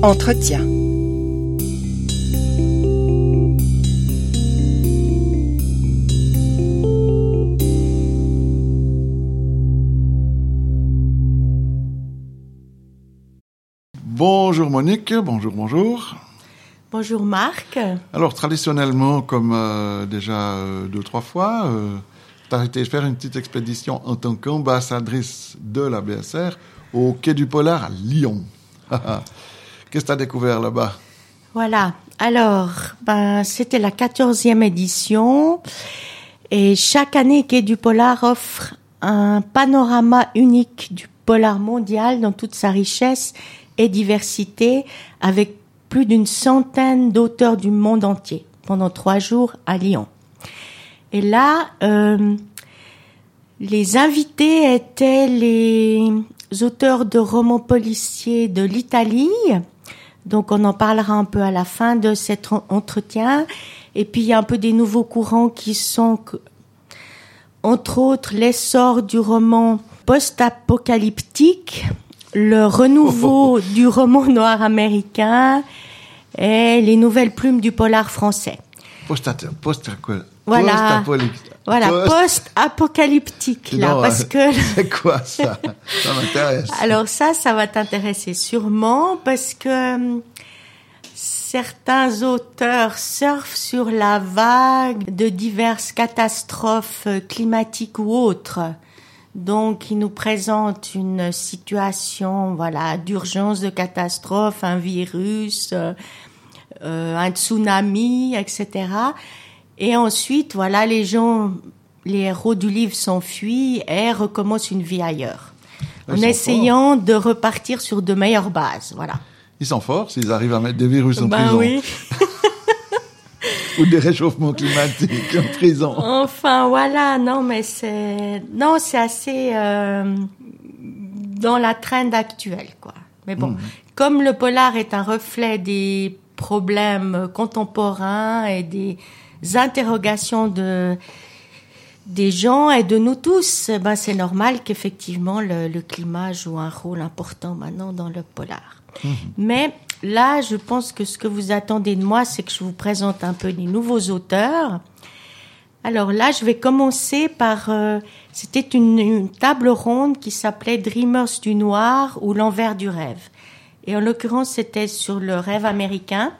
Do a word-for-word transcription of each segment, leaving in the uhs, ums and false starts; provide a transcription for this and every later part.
Entretien. Bonjour Monique, bonjour, bonjour. Bonjour Marc. Alors traditionnellement, comme euh, déjà euh, deux, trois fois, euh, tu as été faire une petite expédition en tant qu'ambassadrice de la B S R au Quai du Polar à Lyon. Qu'est-ce que tu as découvert là-bas? Voilà, alors, ben, c'était la quatorzième édition et chaque année, Quai du Polar offre un panorama unique du polar mondial dans toute sa richesse et diversité avec plus d'une centaine d'auteurs du monde entier pendant trois jours à Lyon. Et là, euh, les invités étaient les auteurs de romans policiers de l'Italie. Donc, on en parlera un peu à la fin de cet entretien. Et puis, il y a un peu des nouveaux courants qui sont, entre autres, l'essor du roman post-apocalyptique, le renouveau du roman noir américain et les nouvelles plumes du polar français. Post-apocalyptique. Post voilà, post voilà, post-apocalyptique là, non, parce que c'est quoi ça? Ça m'intéresse. Alors ça, ça va t'intéresser sûrement parce que certains auteurs surfent sur la vague de diverses catastrophes climatiques ou autres. Donc, ils nous présentent une situation, voilà, d'urgence, de catastrophe, un virus, euh, un tsunami, et cetera. Et ensuite, voilà, les gens, les héros du livre s'enfuient et recommencent une vie ailleurs, Ils en essayant forts. de repartir sur de meilleures bases, voilà. Ils sont forts s'ils arrivent à mettre des virus en ben prison. Oui. Ou des réchauffements climatiques en prison. Enfin, voilà, non, mais c'est, non, c'est assez euh, dans la trend actuelle, quoi. Mais bon, mmh. comme le polar est un reflet des problèmes contemporains et des interrogations de des gens et de nous tous, ben c'est normal qu'effectivement le, le climat joue un rôle important maintenant dans le polar. Mmh. Mais là, je pense que ce que vous attendez de moi, c'est que je vous présente un peu les nouveaux auteurs. Alors là, je vais commencer par... Euh, c'était une, une table ronde qui s'appelait Dreamers du Noir ou l'envers du rêve. Et en l'occurrence, c'était sur le rêve américain.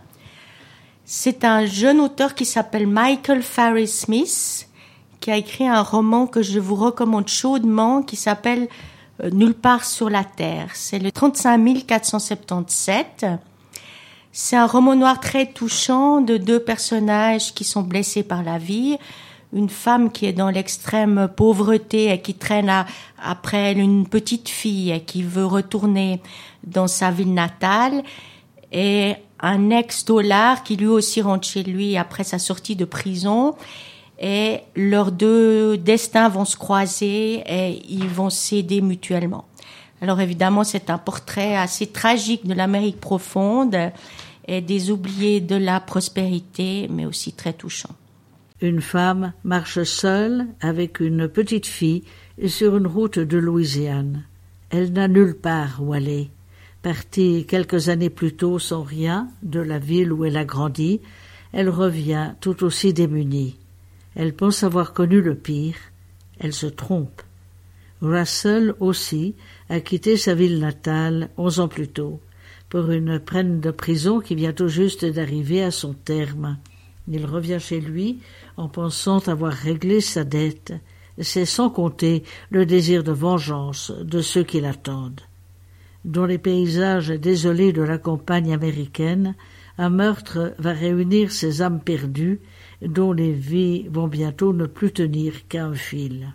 C'est un jeune auteur qui s'appelle Michael Farris Smith, qui a écrit un roman que je vous recommande chaudement, qui s'appelle euh, Nulle part sur la Terre. C'est le trente-cinq mille quatre cent soixante-dix-sept. C'est un roman noir très touchant de deux personnages qui sont blessés par la vie. Une femme qui est dans l'extrême pauvreté et qui traîne à, après elle une petite fille et qui veut retourner dans sa ville natale. Et un ex-dollar qui lui aussi rentre chez lui après sa sortie de prison. Et leurs deux destins vont se croiser et ils vont s'aider mutuellement. Alors évidemment, c'est un portrait assez tragique de l'Amérique profonde et des oubliés de la prospérité, mais aussi très touchant. Une femme marche seule avec une petite fille sur une route de Louisiane. Elle n'a nulle part où aller. Partie quelques années plus tôt sans rien de la ville où elle a grandi, elle revient tout aussi démunie. Elle pense avoir connu le pire. Elle se trompe. Russell aussi a quitté sa ville natale onze ans plus tôt pour une peine de prison qui vient tout juste d'arriver à son terme. Il revient chez lui en pensant avoir réglé sa dette. C'est sans compter le désir de vengeance de ceux qui l'attendent. Dans les paysages désolés de la campagne américaine, un meurtre va réunir ces âmes perdues dont les vies vont bientôt ne plus tenir qu'à un fil.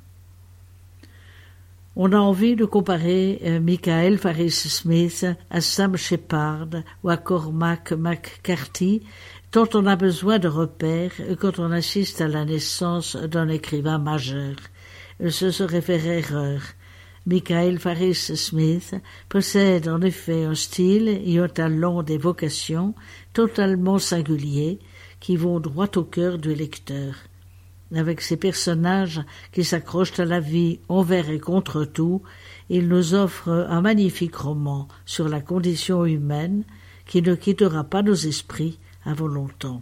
On a envie de comparer euh, Michael Farris Smith à Sam Shepard ou à Cormac McCarthy, tant on a besoin de repères quand on assiste à la naissance d'un écrivain majeur. Ce serait faire erreur. Michael Farris Smith possède en effet un style et un talent d'évocation totalement singuliers qui vont droit au cœur du lecteur. Avec ses personnages qui s'accrochent à la vie envers et contre tout, il nous offre un magnifique roman sur la condition humaine qui ne quittera pas nos esprits avant longtemps.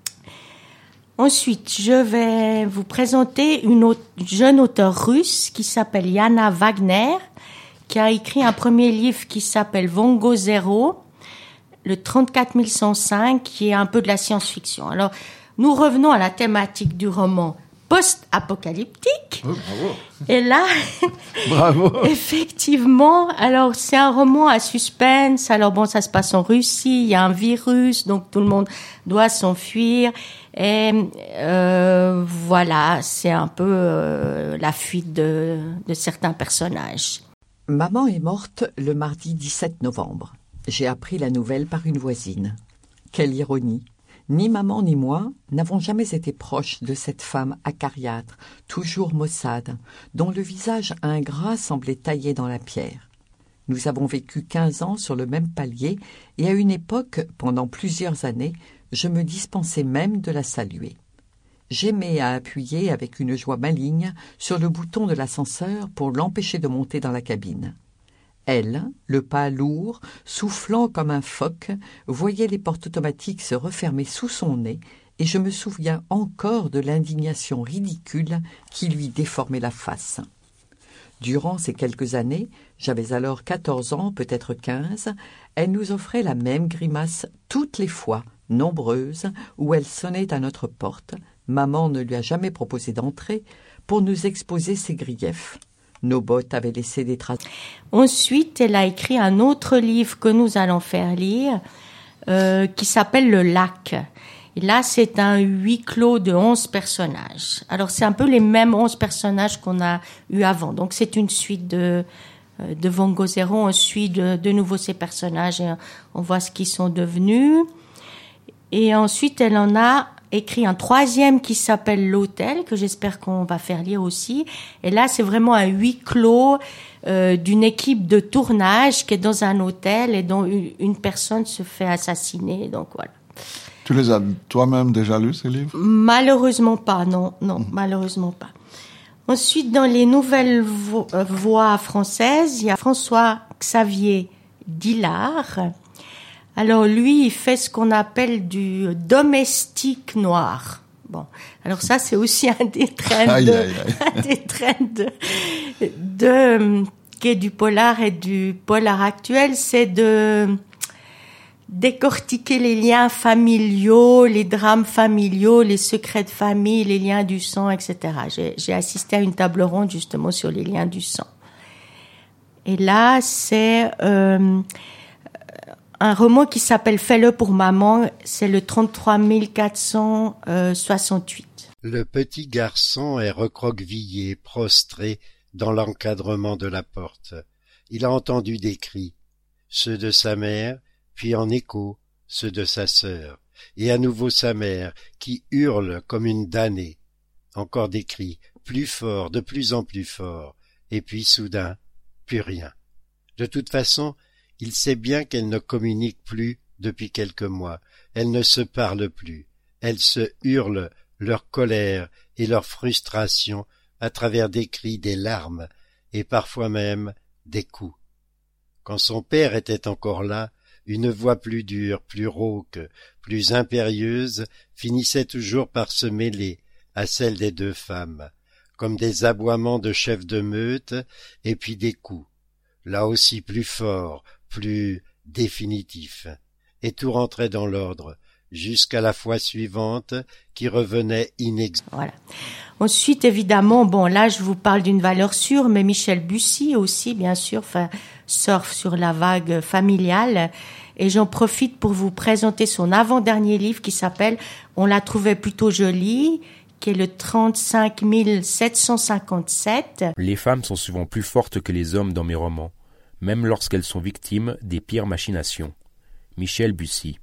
Ensuite, je vais vous présenter une autre, jeune auteure russe qui s'appelle Yana Wagner, qui a écrit un premier livre qui s'appelle Vongo Zero, le trente-quatre mille cent cinq, qui est un peu de la science-fiction. Alors, nous revenons à la thématique du roman post-apocalyptique. Oh, bravo. Et là, bravo. Effectivement, alors c'est un roman à suspense. Alors bon, ça se passe en Russie, il y a un virus, donc tout le monde doit s'enfuir. Et euh, voilà, c'est un peu euh, la fuite de, de certains personnages. Maman est morte le mardi dix-sept novembre. J'ai appris la nouvelle par une voisine. Quelle ironie! Ni maman ni moi n'avons jamais été proches de cette femme acariâtre, toujours maussade, dont le visage ingrat semblait taillé dans la pierre. Nous avons vécu quinze ans sur le même palier, et à une époque, pendant plusieurs années, je me dispensais même de la saluer. J'aimais à appuyer avec une joie maligne sur le bouton de l'ascenseur pour l'empêcher de monter dans la cabine. Elle, le pas lourd, soufflant comme un phoque, voyait les portes automatiques se refermer sous son nez, et je me souviens encore de l'indignation ridicule qui lui déformait la face. Durant ces quelques années, j'avais alors quatorze ans, peut-être quinze, elle nous offrait la même grimace toutes les fois, nombreuses, où elle sonnait à notre porte. Maman ne lui a jamais proposé d'entrer, pour nous exposer ses griefs. Nos bottes avaient laissé des traces. Ensuite, elle a écrit un autre livre que nous allons faire lire, euh, qui s'appelle Le Lac. Et là, c'est un huis clos de onze personnages. Alors, c'est un peu les mêmes onze personnages qu'on a eu avant. Donc, c'est une suite de, de Vongo Zero. On suit de, de nouveau ces personnages et on voit ce qu'ils sont devenus. Et ensuite, elle en a écrit un troisième qui s'appelle L'Hôtel, que j'espère qu'on va faire lire aussi. Et là, c'est vraiment un huis clos euh, d'une équipe de tournage qui est dans un hôtel et dont une, une personne se fait assassiner. Donc voilà. Tu les as toi-même déjà lus, ces livres? Malheureusement pas, non, non, mmh. malheureusement pas. Ensuite, dans les nouvelles vo- euh, voix françaises, il y a François-Xavier Dillard. Alors lui, il fait ce qu'on appelle du domestique noir. Bon, alors ça, c'est aussi un des trends aïe, de, aïe, aïe. un des trends de, de qui est du polar et du polar actuel, c'est de décortiquer les liens familiaux, les drames familiaux, les secrets de famille, les liens du sang, et cetera. J'ai, j'ai assisté à une table ronde justement sur les liens du sang. Et là, c'est euh, un roman qui s'appelle « Fais-le pour maman », c'est le trente-trois mille quatre cent soixante-huit. Le petit garçon est recroquevillé, prostré dans l'encadrement de la porte. Il a entendu des cris, ceux de sa mère, puis en écho, ceux de sa sœur, et à nouveau sa mère, qui hurle comme une damnée. Encore des cris, plus forts, de plus en plus forts, et puis soudain, plus rien. De toute façon, il sait bien qu'elle ne communique plus depuis quelques mois, elles ne se parlent plus, elles se hurlent leur colère et leur frustration à travers des cris, des larmes, et parfois même des coups. Quand son père était encore là, une voix plus dure, plus rauque, plus impérieuse finissait toujours par se mêler à celle des deux femmes, comme des aboiements de chefs de meute, et puis des coups, là aussi plus forts, plus définitifs, et tout rentrait dans l'ordre, jusqu'à la fois suivante, qui revenait inexorablement. Voilà. Ensuite, évidemment, bon, là, je vous parle d'une valeur sûre, mais Michel Bussy aussi, bien sûr, enfin, surfe sur la vague familiale. Et j'en profite pour vous présenter son avant-dernier livre qui s'appelle « On la trouvait plutôt jolie », qui est le trente-cinq mille sept cent cinquante-sept. Les femmes sont souvent plus fortes que les hommes dans mes romans, même lorsqu'elles sont victimes des pires machinations. Michel Bussy.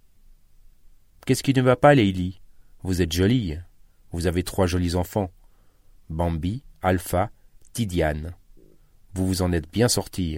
Qu'est-ce qui ne va pas, Leili? Vous êtes jolie. Vous avez trois jolis enfants. Bambi, Alpha, Tidiane. Vous vous en êtes bien sortis.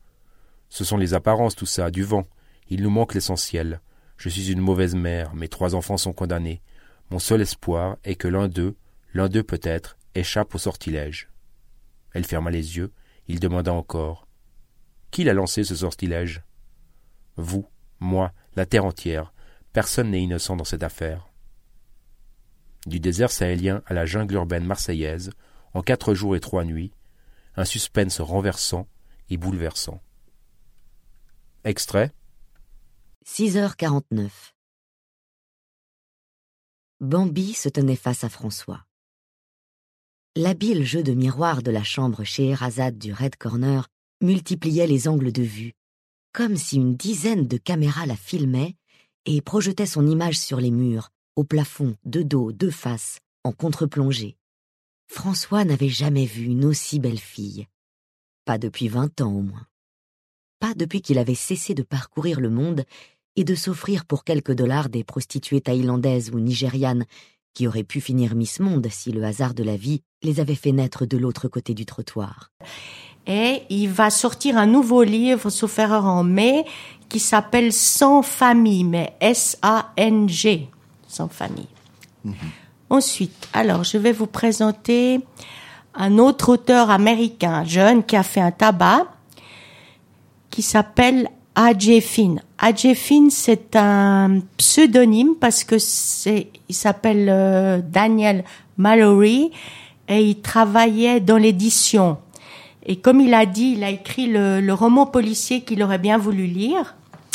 Ce sont les apparences, tout ça, du vent. Il nous manque l'essentiel. Je suis une mauvaise mère, mes trois enfants sont condamnés. Mon seul espoir est que l'un d'eux, l'un d'eux peut-être, échappe au sortilège. Elle ferma les yeux, il demanda encore. Qui l'a lancé ce sortilège? Vous, Moi, la terre entière, personne n'est innocent dans cette affaire. Du désert sahélien à la jungle urbaine marseillaise, en quatre jours et trois nuits, un suspense renversant et bouleversant. Extrait. six heures quarante-neuf. Bambi se tenait face à François. L'habile jeu de miroir de la chambre Scheherazade du Red Corner multipliait les angles de vue, comme si une dizaine de caméras la filmaient et projetaient son image sur les murs, au plafond, de dos, de face, en contre-plongée. François n'avait jamais vu une aussi belle fille. Pas depuis vingt ans au moins. Pas depuis qu'il avait cessé de parcourir le monde et de s'offrir pour quelques dollars des prostituées thaïlandaises ou nigérianes qui auraient pu finir Miss Monde si le hasard de la vie les avait fait naître de l'autre côté du trottoir. Et il va sortir un nouveau livre, sauf erreur, en mai, qui s'appelle Sans famille, mais S A N G, Sans famille. Mm-hmm. Ensuite, alors, je vais vous présenter un autre auteur américain, jeune, qui a fait un tabac, qui s'appelle A J Finn. A J Finn, c'est un pseudonyme parce que c'est, il s'appelle euh, Daniel Mallory et il travaillait dans l'édition. Et comme il a dit, il a écrit le, le roman policier qu'il aurait bien voulu lire.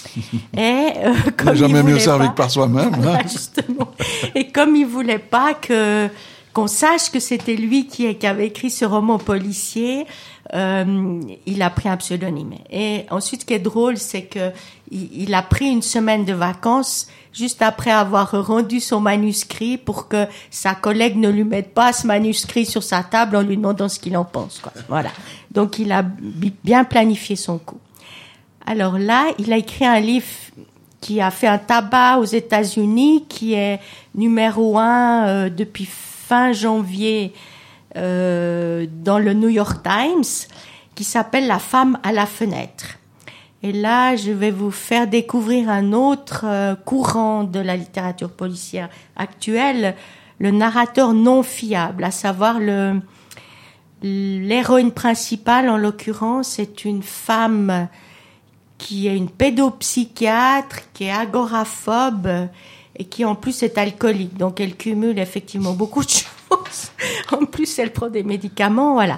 Et euh, comme jamais il mieux voulait servi pas, que par soi-même. Hein. Justement. Et comme il voulait pas que qu'on sache que c'était lui qui, qui avait écrit ce roman policier, euh, il a pris un pseudonyme. Et ensuite, ce qui est drôle, c'est que il, il a pris une semaine de vacances juste après avoir rendu son manuscrit pour que sa collègue ne lui mette pas ce manuscrit sur sa table en lui demandant ce qu'il en pense, quoi. Voilà. Donc, il a bien planifié son coup. Alors là, il a écrit un livre qui a fait un tabac aux États-Unis, qui est numéro un euh, depuis fin janvier euh, dans le New York Times, qui s'appelle La femme à la fenêtre. Et là, je vais vous faire découvrir un autre euh, courant de la littérature policière actuelle, le narrateur non fiable, à savoir le l'héroïne principale, en l'occurrence, c'est une femme qui est une pédopsychiatre, qui est agoraphobe et qui en plus est alcoolique. Donc elle cumule effectivement beaucoup de choses. En plus, elle prend des médicaments, voilà.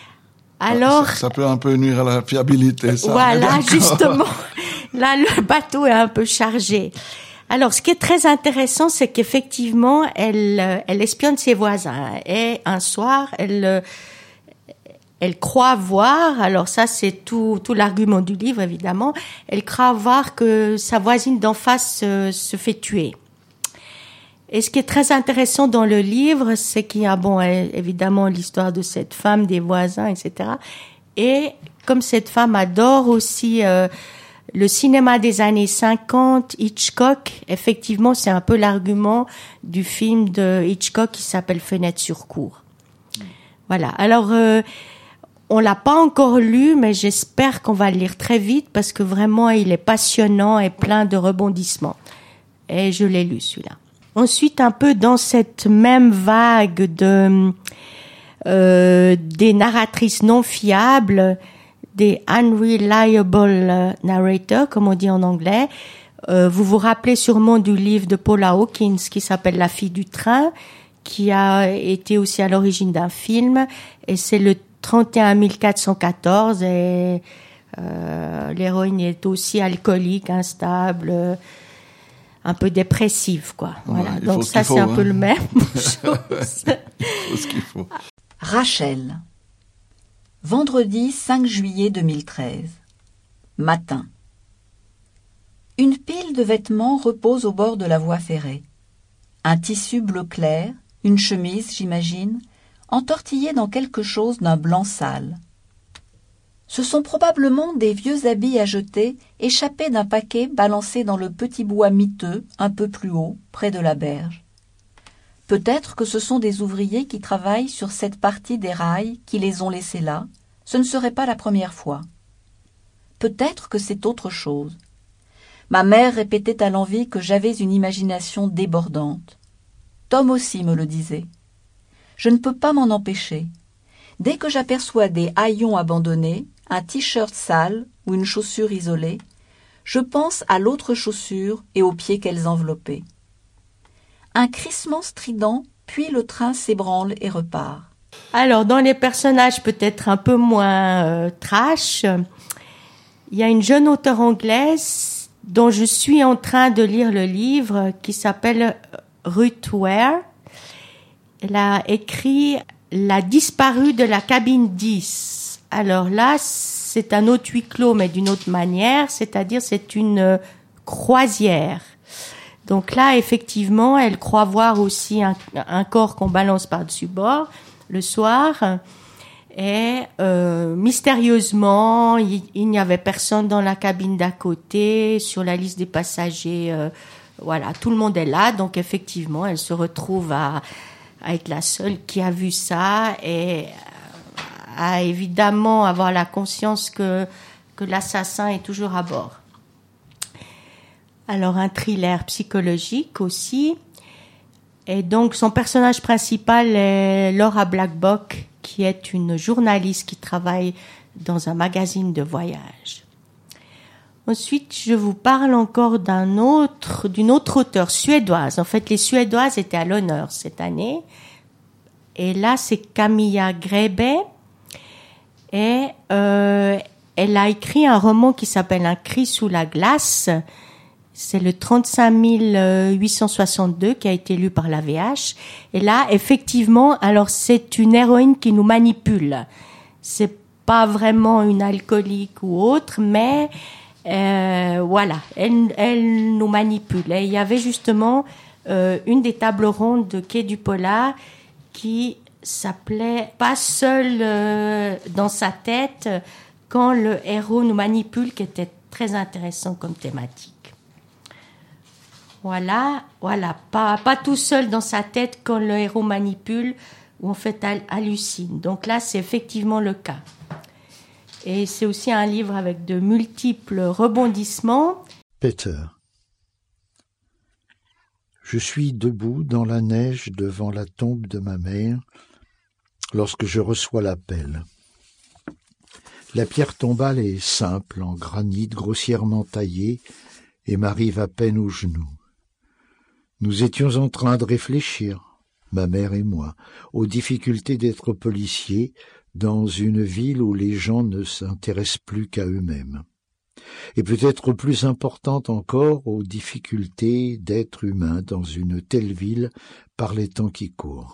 Alors, ça, ça peut un peu nuire à la fiabilité, ça. Voilà, justement. Là, le bateau est un peu chargé. Alors, ce qui est très intéressant, c'est qu'effectivement, elle, elle espionne ses voisins. Et un soir, elle, elle croit voir, alors ça, c'est tout, tout l'argument du livre, évidemment. Elle croit voir que sa voisine d'en face se, se fait tuer. Et ce qui est très intéressant dans le livre, c'est qu'il y a, bon, évidemment, l'histoire de cette femme, des voisins, et cetera. Et comme cette femme adore aussi euh, le cinéma des années cinquante, Hitchcock, effectivement, c'est un peu l'argument du film de Hitchcock qui s'appelle Fenêtre sur cour. Voilà. Alors, euh, on l'a pas encore lu, mais j'espère qu'on va le lire très vite parce que vraiment, il est passionnant et plein de rebondissements. Et je l'ai lu, celui-là. Ensuite, un peu dans cette même vague de euh, des narratrices non fiables, des unreliable narrators, comme on dit en anglais. Euh, vous vous rappelez sûrement du livre de Paula Hawkins qui s'appelle La fille du train, qui a été aussi à l'origine d'un film, et c'est le trente et un mille quatre cent quatorze, et euh, l'héroïne est aussi alcoolique, instable, un peu dépressive, quoi. Voilà. Ouais, donc ça, faut, c'est hein. un peu le même chose. Il faut ce qu'il faut. Rachel. Vendredi cinq juillet deux mille treize. Matin. Une pile de vêtements repose au bord de la voie ferrée. Un tissu bleu clair, une chemise, j'imagine, entortillée dans quelque chose d'un blanc sale. Ce sont probablement des vieux habits à jeter, échappés d'un paquet balancé dans le petit bois miteux, un peu plus haut, près de la berge. Peut-être que ce sont des ouvriers qui travaillent sur cette partie des rails qui les ont laissés là. Ce ne serait pas la première fois. Peut-être que c'est autre chose. Ma mère répétait à l'envi que j'avais une imagination débordante. Tom aussi me le disait. Je ne peux pas m'en empêcher. Dès que j'aperçois des haillons abandonnés, un t-shirt sale ou une chaussure isolée, Je pense à l'autre chaussure et aux pieds qu'elles enveloppaient. Un crissement strident, puis le train s'ébranle et repart. Alors, dans les personnages peut-être un peu moins euh, trash, il y a une jeune auteure anglaise dont je suis en train de lire le livre qui s'appelle Ruth Ware. Elle a écrit La disparue de la cabine dix. Alors là, c'est un autre huis clos, mais d'une autre manière, c'est-à-dire c'est une croisière. Donc là, effectivement, elle croit voir aussi un, un corps qu'on balance par-dessus bord le soir. Et euh, mystérieusement, il, il n'y avait personne dans la cabine d'à côté, sur la liste des passagers. Euh, voilà, tout le monde est là. Donc effectivement, elle se retrouve à, à être la seule qui a vu ça et à évidemment avoir la conscience que, que l'assassin est toujours à bord. Alors un thriller psychologique aussi. Et donc son personnage principal est Laura Blackbock, qui est une journaliste qui travaille dans un magazine de voyage. Ensuite, je vous parle encore d'un autre, d'une autre auteure suédoise. En fait, les Suédoises étaient à l'honneur cette année. Et là, c'est Camilla Grebe. Et euh, elle a écrit un roman qui s'appelle Un cri sous la glace. C'est le trente-cinq mille huit cent soixante-deux qui a été lu par la V H. Et là, effectivement, alors c'est une héroïne qui nous manipule. C'est pas vraiment une alcoolique ou autre, mais euh, voilà, elle, elle nous manipule. Et il y avait justement euh, une des tables rondes de Quai du Polar qui s'appelait Pas seul euh, dans sa tête quand le héros nous manipule, qui était très intéressant comme thématique. Voilà, voilà, pas, pas tout seul dans sa tête quand le héros manipule ou en fait hallucine. Donc là, c'est effectivement le cas. Et c'est aussi un livre avec de multiples rebondissements. Peter. Je suis debout dans la neige devant la tombe de ma mère lorsque je reçois l'appel. La pierre tombale est simple, en granit grossièrement taillé, et m'arrive à peine aux genoux. Nous étions en train de réfléchir, ma mère et moi, aux difficultés d'être policiers dans une ville où les gens ne s'intéressent plus qu'à eux-mêmes. Et peut-être plus importante encore, aux difficultés d'être humain dans une telle ville par les temps qui courent.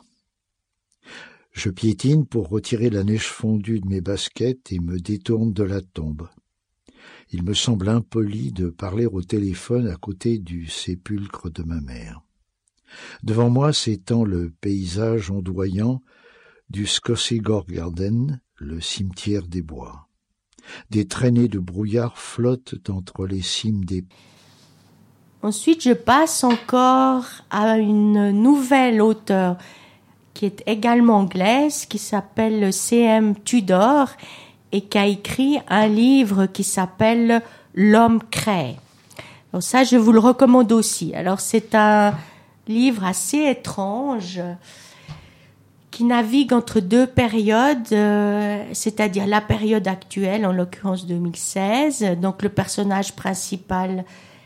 Je piétine pour retirer la neige fondue de mes baskets et me détourne de la tombe. Il me semble impoli de parler au téléphone à côté du sépulcre de ma mère. Devant moi s'étend le paysage ondoyant du Skåsigård Garden, le cimetière des bois. Des traînées de brouillard flottent entre les cimes des... Ensuite, je passe encore à une nouvelle auteure qui est également anglaise, qui s'appelle C M Tudor et qui a écrit un livre qui s'appelle L'homme crée. Alors ça, je vous le recommande aussi. Alors c'est un livre assez étrange qui navigue entre deux périodes, euh, c'est-à-dire la période actuelle, en l'occurrence deux mille seize. Donc le personnage principal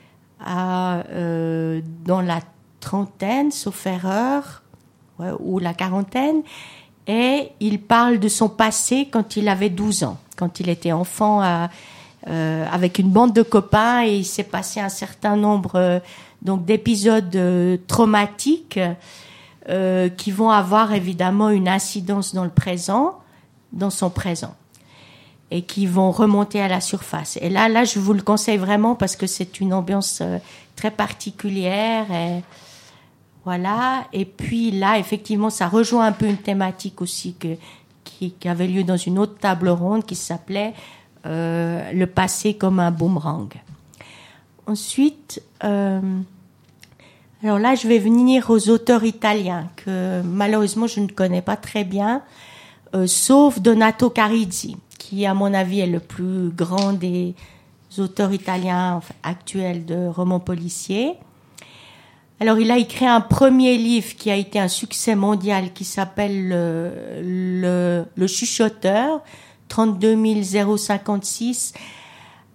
a euh, dans la trentaine, sauf erreur, ouais, ou la quarantaine, et il parle de son passé quand il avait douze ans, quand il était enfant à, euh, avec une bande de copains, et il s'est passé un certain nombre euh, donc d'épisodes euh, traumatiques euh, qui vont avoir évidemment une incidence dans le présent, dans son présent, et qui vont remonter à la surface. Et là, là, je vous le conseille vraiment parce que c'est une ambiance euh, très particulière. Et voilà. Et puis là, effectivement, ça rejoint un peu une thématique aussi que, qui, qui avait lieu dans une autre table ronde qui s'appelait euh, le passé comme un boomerang. Ensuite, euh, alors là, je vais venir aux auteurs italiens que malheureusement je ne connais pas très bien, euh, sauf Donato Carrisi, qui à mon avis est le plus grand des auteurs italiens enfin, actuels de romans policiers. Alors il a écrit un premier livre qui a été un succès mondial qui s'appelle le, le, le Chuchoteur, trente-deux mille cinquante-six.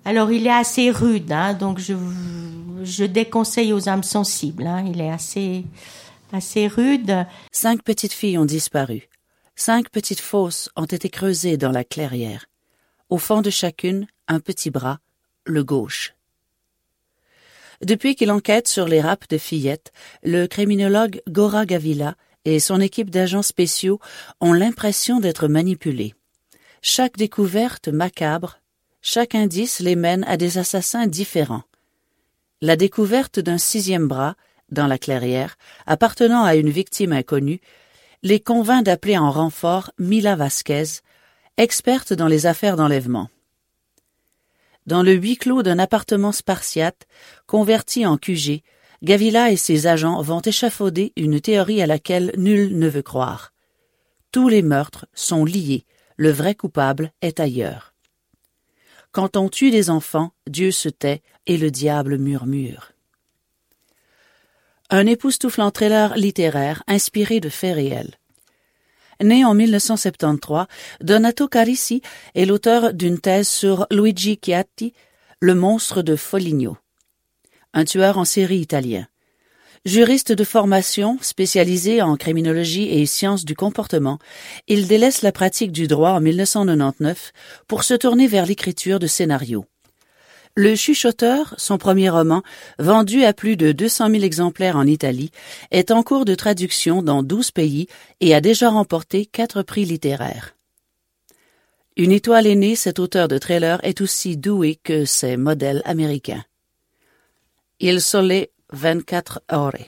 Alors, il est assez rude, hein, donc je, je déconseille aux âmes sensibles. Hein, il est assez, assez rude. Cinq petites filles ont disparu. Cinq petites fosses ont été creusées dans la clairière. Au fond de chacune, un petit bras, le gauche. Depuis qu'il enquête sur les rapts de fillettes, le criminologue Gora Gavila et son équipe d'agents spéciaux ont l'impression d'être manipulés. Chaque découverte macabre, chaque indice les mène à des assassins différents. La découverte d'un sixième bras, dans la clairière, appartenant à une victime inconnue, les convainc d'appeler en renfort Mila Vasquez, experte dans les affaires d'enlèvement. Dans le huis clos d'un appartement spartiate, converti en Q G, Gavila et ses agents vont échafauder une théorie à laquelle nul ne veut croire. Tous les meurtres sont liés, le vrai coupable est ailleurs. Quand on tue des enfants, Dieu se tait et le diable murmure. Un époustouflant thriller littéraire inspiré de faits réels. Né en mille neuf cent soixante-treize, Donato Carisi est l'auteur d'une thèse sur Luigi Chiatti, le monstre de Foligno, un tueur en série italien. Juriste de formation, spécialisé en criminologie et sciences du comportement, il délaisse la pratique du droit en mille neuf cent quatre-vingt-dix-neuf pour se tourner vers l'écriture de scénarios. Le Chuchoteur, son premier roman, vendu à plus de deux cent mille exemplaires en Italie, est en cours de traduction dans douze pays et a déjà remporté quatre prix littéraires. Une étoile aînée, cet auteur de thriller est aussi doué que ses modèles américains. Il Sole vingt-quatre Ore.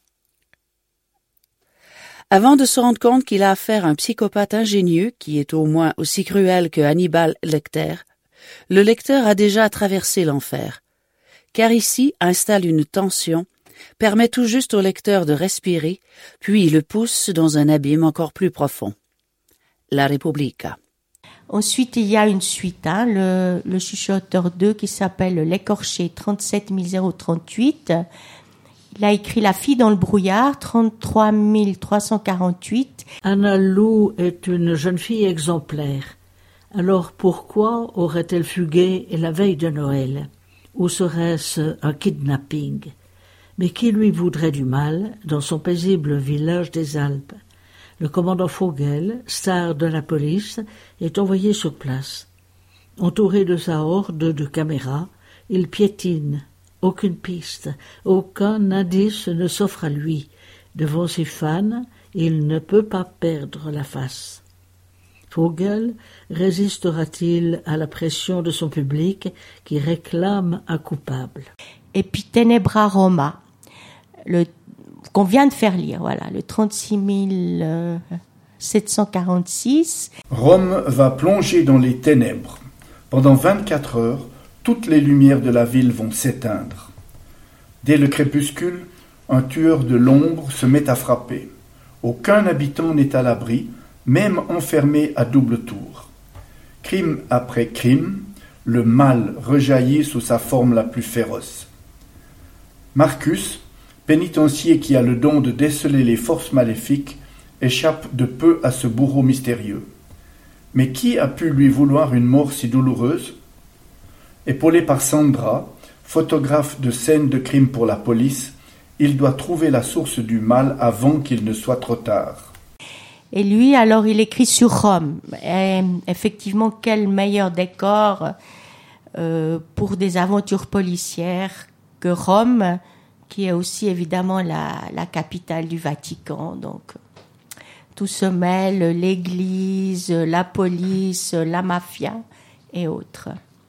Avant de se rendre compte qu'il a affaire à un psychopathe ingénieux qui est au moins aussi cruel que Hannibal Lecter, le lecteur a déjà traversé l'enfer, car ici installe une tension, permet tout juste au lecteur de respirer, puis le pousse dans un abîme encore plus profond. La Repubblica. Ensuite, il y a une suite, hein, le, le Chuchoteur deux qui s'appelle L'écorché trente-sept mille trente-huit. Il a écrit La fille dans le brouillard, trente-trois mille trois cent quarante-huit. Anna Lou est une jeune fille exemplaire. Alors pourquoi aurait-elle fugué la veille de Noël? Ou serait-ce un kidnapping? Mais qui lui voudrait du mal dans son paisible village des Alpes? Le commandant Vogel, star de la police, est envoyé sur place. Entouré de sa horde de caméras, il piétine. Aucune piste, aucun indice ne s'offre à lui. Devant ses fans, il ne peut pas perdre la face. Vogel résistera-t-il à la pression de son public qui réclame un coupable? Et puis Tenebra Roma, le, qu'on vient de faire lire, voilà, le trente-six mille sept cent quarante-six. Rome va plonger dans les ténèbres. Pendant vingt-quatre heures, toutes les lumières de la ville vont s'éteindre. Dès le crépuscule, un tueur de l'ombre se met à frapper. Aucun habitant n'est à l'abri, même enfermé à double tour. Crime après crime, le mal rejaillit sous sa forme la plus féroce. Marcus, pénitencier qui a le don de déceler les forces maléfiques, échappe de peu à ce bourreau mystérieux. Mais qui a pu lui vouloir une mort si douloureuse? Épaulé par Sandra, photographe de scènes de crime pour la police, il doit trouver la source du mal avant qu'il ne soit trop tard. Et lui, alors, il écrit sur Rome. Et effectivement, quel meilleur décor euh, pour des aventures policières que Rome, qui est aussi évidemment la, la capitale du Vatican. Donc, tout se mêle, l'église, la police, la mafia et autres.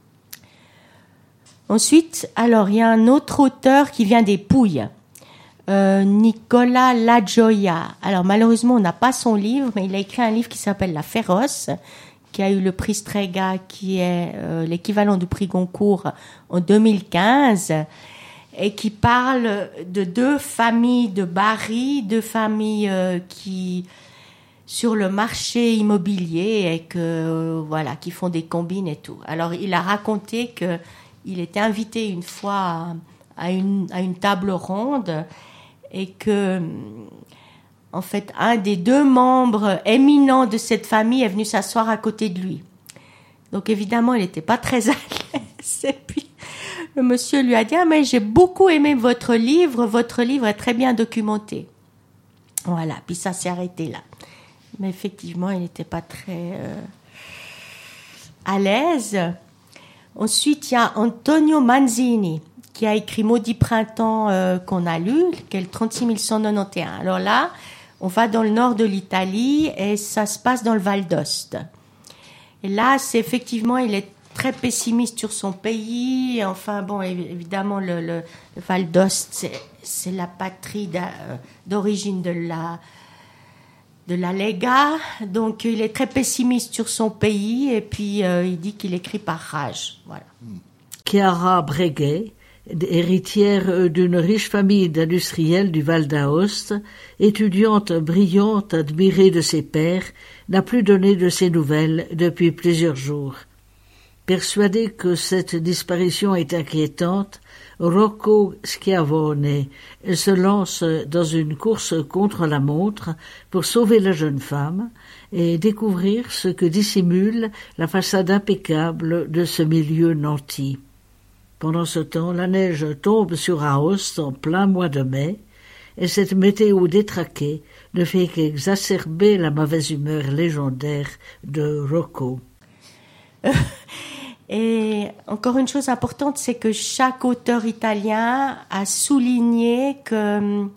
Ensuite, alors, il y a un autre auteur qui vient des Pouilles. Euh, Nicolas Lagioia. Alors malheureusement on n'a pas son livre, mais il a écrit un livre qui s'appelle La Féroce, qui a eu le prix Strega, qui est euh, l'équivalent du prix Goncourt en deux mille quinze, et qui parle de deux familles de Bari, deux familles euh, qui sur le marché immobilier et que euh, voilà, qui font des combines et tout. Alors il a raconté que il était invité une fois à, à une à une table ronde. Et que, en fait, un des deux membres éminents de cette famille est venu s'asseoir à côté de lui. Donc, évidemment, il n'était pas très à l'aise. Et puis, le monsieur lui a dit, ah, mais j'ai beaucoup aimé votre livre, votre livre est très bien documenté. Voilà, puis ça s'est arrêté là. Mais effectivement, il n'était pas très euh, à l'aise. Ensuite, il y a Antonio Manzini, qui a écrit Maudit printemps euh, qu'on a lu, qui est le trente-six mille cent quatre-vingt-onze. Alors là, on va dans le nord de l'Italie et ça se passe dans le Val d'Ost. Et là, c'est effectivement, il est très pessimiste sur son pays. Enfin, bon, évidemment, le, le, le Val d'Ost, c'est, c'est la patrie d'origine de la, de la Lega. Donc, il est très pessimiste sur son pays et puis euh, il dit qu'il écrit par rage. Voilà. Chiara Breguet, héritière d'une riche famille d'industriels du Val d'Aoste, étudiante brillante admirée de ses pairs, n'a plus donné de ses nouvelles depuis plusieurs jours. Persuadé que cette disparition est inquiétante, Rocco Schiavone se lance dans une course contre la montre pour sauver la jeune femme et découvrir ce que dissimule la façade impeccable de ce milieu nanti. Pendant ce temps, la neige tombe sur Aoste en plein mois de mai, et cette météo détraquée ne fait qu'exacerber la mauvaise humeur légendaire de Rocco. Et encore une chose importante, c'est que chaque auteur italien a souligné que,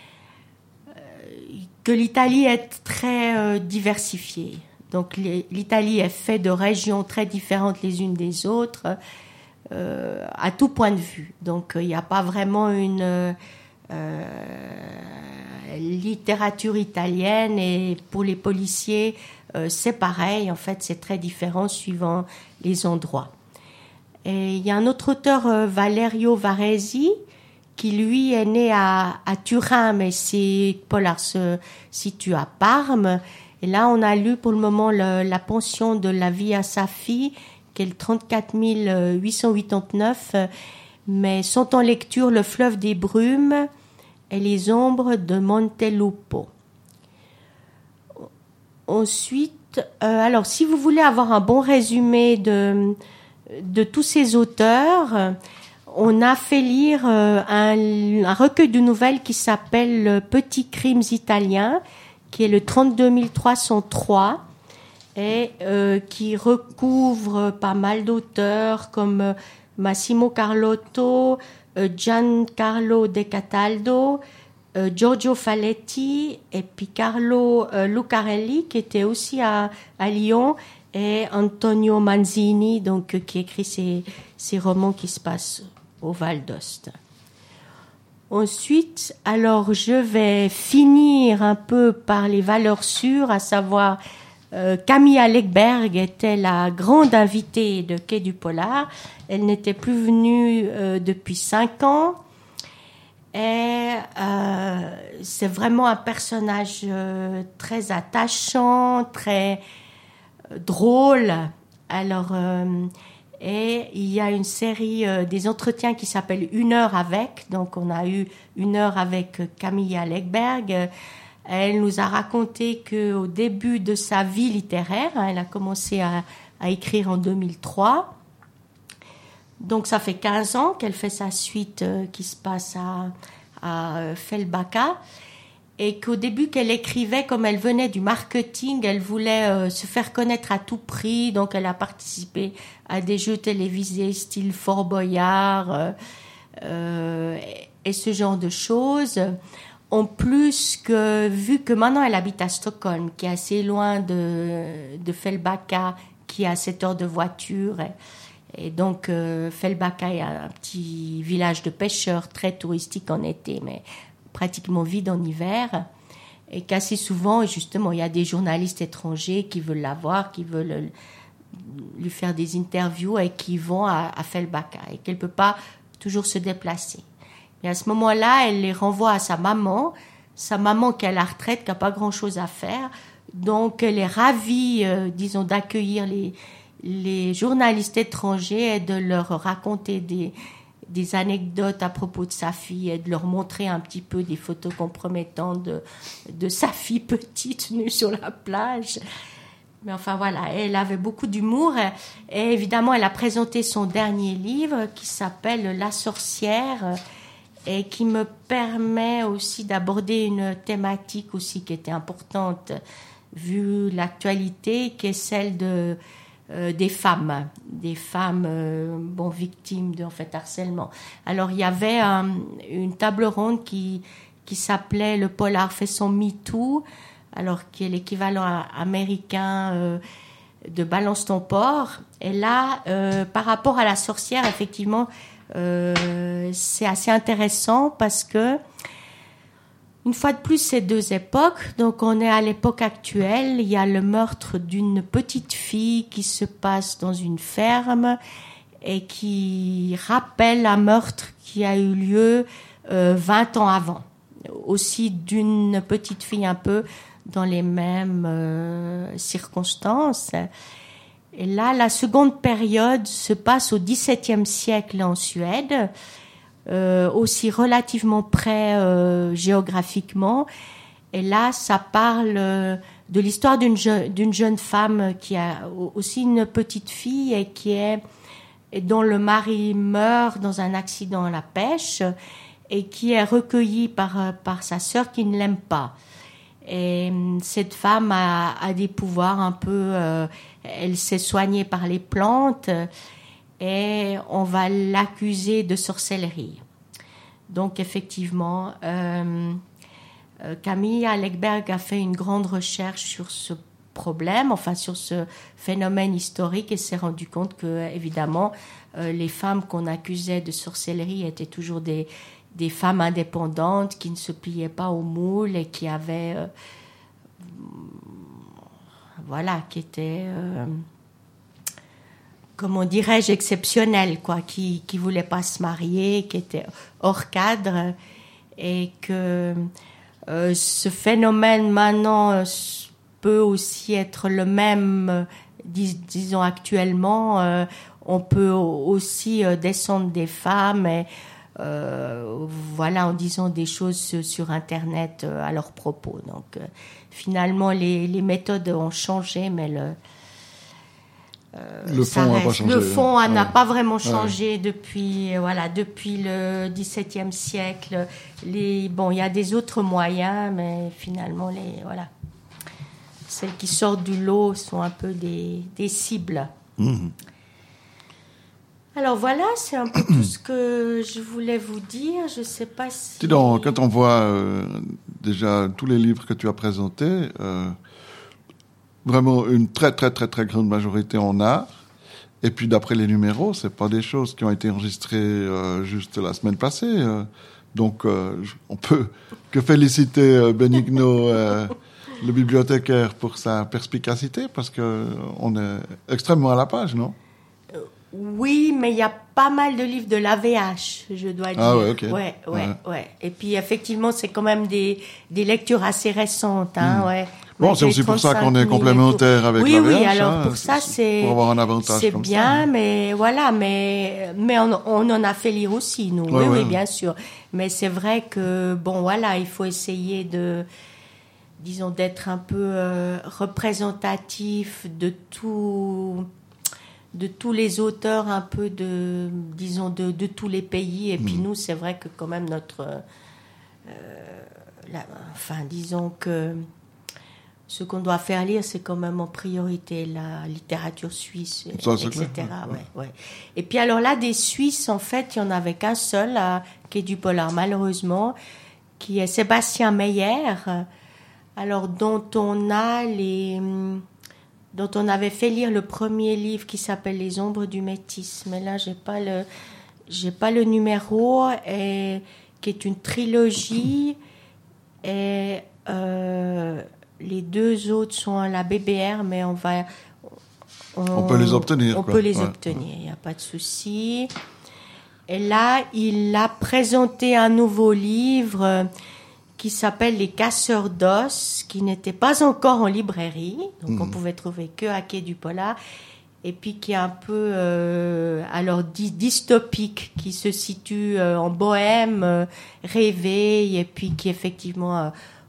que l'Italie est très euh, diversifiée. Donc l'Italie est faite de régions très différentes les unes des autres, euh, à tout point de vue. Donc il n'y a pas vraiment une euh, littérature italienne, et pour les policiers, euh, c'est pareil. En fait, c'est très différent suivant les endroits. Et il y a un autre auteur, euh, Valerio Varesi, qui lui est né à, à Turin, mais ses polars se situent à Parme. Et là, on a lu pour le moment le, la pension de la Via Saffi, qui est le trente-quatre mille huit cent quatre-vingt-dix-neuf, mais sont en lecture Le fleuve des brumes et Les ombres de Montelupo. Ensuite, euh, alors si vous voulez avoir un bon résumé de, de tous ces auteurs, on a fait lire euh, un, un recueil de nouvelles qui s'appelle Petits crimes italiens, qui est le trente-deux mille trois cent trois, et euh, qui recouvre pas mal d'auteurs comme euh, Massimo Carlotto, euh, Giancarlo De Cataldo, euh, Giorgio Faletti, et puis Carlo euh, Lucarelli, qui était aussi à, à Lyon, et Antonio Manzini, donc euh, qui écrit ces, ces romans qui se passent au Val d'Ost. Ensuite, alors je vais finir un peu par les valeurs sûres, à savoir euh, Camilla Läckberg était la grande invitée de Quai du Polar. Elle n'était plus venue euh, depuis cinq ans. Et euh, c'est vraiment un personnage euh, très attachant, très euh, drôle. Alors, euh, et il y a une série euh, des entretiens qui s'appelle Une heure avec. Donc, on a eu une heure avec Camilla Läckberg. Elle nous a raconté qu'au début de sa vie littéraire, hein, elle a commencé à, à écrire en deux mille trois. Donc, ça fait quinze ans qu'elle fait sa suite euh, qui se passe à, à Fjällbacka. Et qu'au début, qu'elle écrivait, comme elle venait du marketing, elle voulait euh, se faire connaître à tout prix. Donc, elle a participé à des jeux télévisés style Fort Boyard euh, euh, et, et ce genre de choses. En plus, que, vu que maintenant, elle habite à Stockholm, qui est assez loin de, de Fjällbacka, qui est à sept heures de voiture. Et, et donc, euh, Fjällbacka est un petit village de pêcheurs, très touristique en été, mais pratiquement vide en hiver, et qu'assez souvent, justement, il y a des journalistes étrangers qui veulent la voir, qui veulent lui faire des interviews et qui vont à, à Fjällbacka, et qu'elle ne peut pas toujours se déplacer. Et à ce moment-là, elle les renvoie à sa maman, sa maman qui est à la retraite, qui n'a pas grand-chose à faire, donc elle est ravie, euh, disons, d'accueillir les, les journalistes étrangers et de leur raconter des des anecdotes à propos de sa fille et de leur montrer un petit peu des photos compromettantes de, de sa fille petite nue sur la plage. Mais enfin voilà, elle avait beaucoup d'humour et évidemment elle a présenté son dernier livre qui s'appelle La sorcière et qui me permet aussi d'aborder une thématique aussi qui était importante vu l'actualité, qui est celle de euh, des femmes, des femmes euh, bon victimes de en fait harcèlement. Alors il y avait un, une table ronde qui qui s'appelait Le polar fait son MeToo. Alors qui est l'équivalent américain euh, de Balance ton porc. Et là, euh, par rapport à La sorcière, effectivement, euh, c'est assez intéressant parce que, une fois de plus, c'est deux époques. Donc, on est à l'époque actuelle. Il y a le meurtre d'une petite fille qui se passe dans une ferme et qui rappelle un meurtre qui a eu lieu euh, vingt ans avant. Aussi d'une petite fille un peu dans les mêmes euh, circonstances. Et là, la seconde période se passe au dix-septième siècle en Suède, euh, aussi relativement près euh, géographiquement. Et là, ça parle euh, de l'histoire d'une, je- d'une jeune femme qui a aussi une petite fille et qui est et dont le mari meurt dans un accident à la pêche et qui est recueillie par par sa sœur qui ne l'aime pas. Et cette femme a, a des pouvoirs un peu... Euh, elle s'est soignée par les plantes et on va l'accuser de sorcellerie. Donc, effectivement, euh, Camille Alekberg a fait une grande recherche sur ce problème, enfin sur ce phénomène historique et s'est rendu compte que, évidemment, euh, les femmes qu'on accusait de sorcellerie étaient toujours des... des femmes indépendantes qui ne se pliaient pas au moule et qui avaient, euh, voilà, qui étaient, euh, comment dirais-je, exceptionnelles, quoi, qui qui voulaient pas se marier, qui étaient hors cadre, et que euh, ce phénomène maintenant euh, peut aussi être le même, euh, dis, disons actuellement, euh, on peut aussi euh, descendre des femmes et Euh, voilà, en disant des choses sur Internet euh, à leur propos. Donc, euh, finalement, les, les méthodes ont changé, mais le, euh, le fond n'a pas changé. Le fond hein. n'a ouais. pas vraiment changé ouais. depuis, voilà, depuis le dix-septième siècle. Les, bon, il y a des autres moyens, mais finalement, les, voilà, celles qui sortent du lot sont un peu des, des cibles. Mmh. Alors voilà, c'est un peu tout ce que je voulais vous dire. Je ne sais pas si... Dis donc, quand on voit euh, déjà tous les livres que tu as présentés, euh, vraiment une très très très très grande majorité en art. Et puis d'après les numéros, c'est pas des choses qui ont été enregistrées euh, juste la semaine passée. Euh, donc euh, on peut que féliciter euh, Benigno, euh, le bibliothécaire, pour sa perspicacité, parce que on est extrêmement à la page, non? Oui, mais il y a pas mal de livres de l'A V H, je dois dire. Ah ouais, ok. Ouais, ouais, Ouais. ouais. Et puis effectivement, c'est quand même des des lectures assez récentes, hein, Mm. ouais. Bon, c'est aussi pour ça qu'on est complémentaire avec oui, l'A V H. Oui, alors hein, pour ça, c'est pour avoir un avantage c'est comme bien, ça. mais voilà, mais mais on, on en a fait lire aussi, nous. Ouais, oui, ouais. oui, bien sûr. Mais c'est vrai que bon, voilà, il faut essayer de, disons, d'être un peu euh, représentatif de tout. de tous les auteurs un peu de, disons, de, de tous les pays. Et puis Mm. nous, c'est vrai que quand même notre... Euh, la, enfin, disons que ce qu'on doit faire lire, c'est quand même en priorité la littérature suisse, Ça, c'est et cetera. clair. Ouais, ouais. Et puis alors là, des Suisses, en fait, il n'y en avait qu'un seul, à Quai du Polar, malheureusement, qui est Sébastien Meyer, alors dont on a les... dont on avait fait lire le premier livre qui s'appelle Les ombres du métis. Mais là, j'ai pas le, j'ai pas le numéro, et, qui est une trilogie. Et euh, les deux autres sont à la B B R, mais on va... On, on peut les obtenir. On quoi. peut les ouais. obtenir, il n'y a pas de souci. Et là, il a présenté un nouveau livre qui s'appelle Les Casseurs d'os, qui n'était pas encore en librairie, donc mmh. on pouvait trouver que à Quai du Polar, et puis qui est un peu euh, alors dy- dystopique, qui se situe euh, en Bohème, euh, rêvée, et puis qui effectivement euh,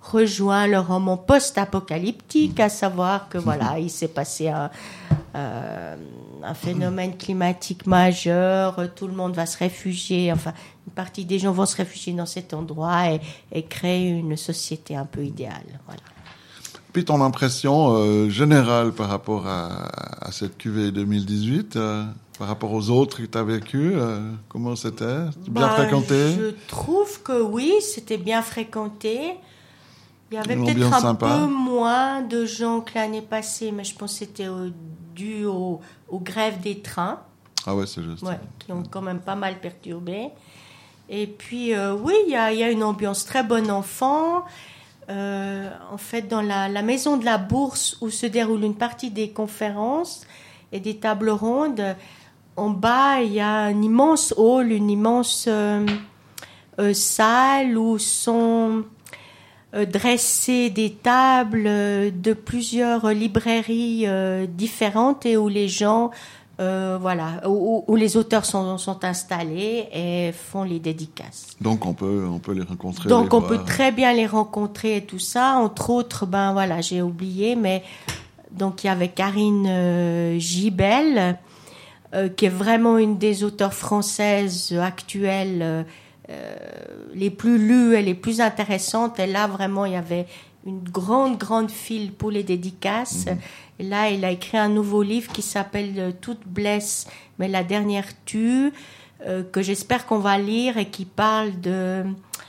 rejoint le roman post-apocalyptique, à savoir que voilà, il s'est passé un, euh, un phénomène climatique majeur, tout le monde va se réfugier, enfin une partie des gens vont se réfugier dans cet endroit et, et créer une société un peu idéale. Voilà. Puis ton impression euh, générale par rapport à, à cette cuvée deux mille dix-huit, euh, par rapport aux autres que tu as vécu, euh, comment c'était? Bien bah, fréquenté? Je trouve que oui, c'était bien fréquenté. Il y avait Une peut-être un sympa. peu moins de gens que l'année passée, mais je pense que c'était au, dû au, aux grèves des trains. Ah ouais, c'est juste. Ouais, qui ont quand même pas mal perturbé. Et puis, euh, oui, il y a, y a une ambiance très bon enfant. Euh, en fait, dans la, la maison de la Bourse, où se déroule une partie des conférences et des tables rondes, en bas, il y a un immense hall, une immense euh, euh, salle où sont euh, dressées des tables de plusieurs librairies euh, différentes et où les gens... Euh, voilà, où, où les auteurs sont, sont installés et font les dédicaces. Donc on peut, on peut les rencontrer. Donc les on voir. peut très bien les rencontrer et tout ça. Entre autres, ben voilà, j'ai oublié, mais donc il y avait Karine euh, Gibel, euh, qui est vraiment une des auteurs françaises actuelles euh, les plus lues et les plus intéressantes. Et là, vraiment, il y avait une grande, grande file pour les dédicaces. Mmh. Et là, il a écrit un nouveau livre qui s'appelle « Toute blesse, mais la dernière tue euh, », que j'espère qu'on va lire et qui parle de,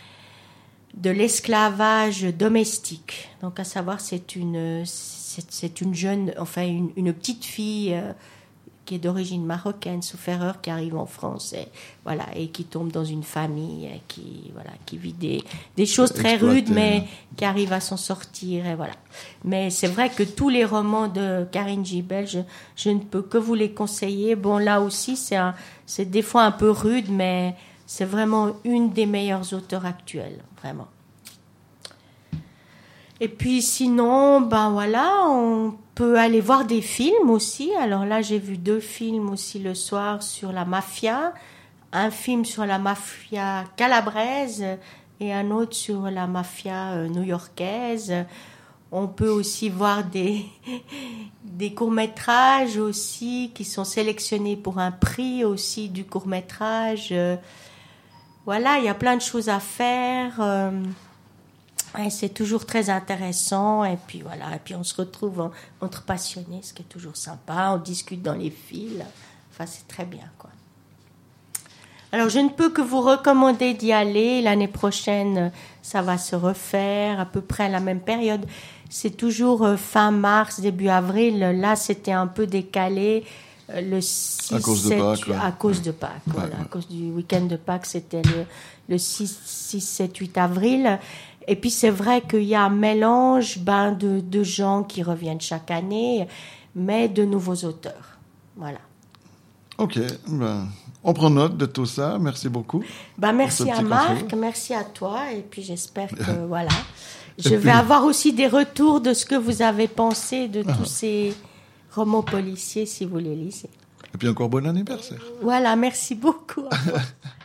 de l'esclavage domestique. Donc, à savoir, c'est une, c'est, c'est une jeune, enfin, une, une petite fille euh, qui est d'origine marocaine, sauf erreur, qui arrive en France et, voilà, et qui tombe dans une famille et qui, voilà, qui vit des, des choses très Exploité. rudes, mais qui arrive à s'en sortir. Et voilà. Mais c'est vrai que tous les romans de Karine Gibel, je, je ne peux que vous les conseiller. Bon, là aussi, c'est, un, c'est des fois un peu rude, mais c'est vraiment une des meilleures auteurs actuelles, vraiment. Et puis sinon, ben voilà, on peut aller voir des films aussi. Alors là, j'ai vu deux films aussi le soir sur la mafia. Un film sur la mafia calabraise et un autre sur la mafia new-yorkaise. On peut aussi voir des, des courts-métrages aussi qui sont sélectionnés pour un prix aussi du court-métrage. Voilà, il y a plein de choses à faire. Et c'est toujours très intéressant. Et puis voilà, et puis on se retrouve en, entre passionnés, ce qui est toujours sympa. On discute dans les files. Enfin, c'est très bien, quoi. Alors, je ne peux que vous recommander d'y aller. L'année prochaine, ça va se refaire à peu près à la même période. C'est toujours fin mars, début avril. Là, c'était un peu décalé. Le six, à cause sept, de Pâques. À cause de Pâques, ouais, voilà. Ouais. À cause du week-end de Pâques, c'était le, le six, sept, huit avril. Et puis, c'est vrai qu'il y a un mélange ben, de, de gens qui reviennent chaque année, mais de nouveaux auteurs. Voilà. Ok, ben, on prend note de tout ça. Merci beaucoup. Ben, merci à Marc, conseil. Merci à toi. Et puis, j'espère que, voilà. Je vais puis... avoir aussi des retours de ce que vous avez pensé de ah. tous ces romans policiers, si vous les lisez. Et puis, encore bon anniversaire. Voilà, merci beaucoup.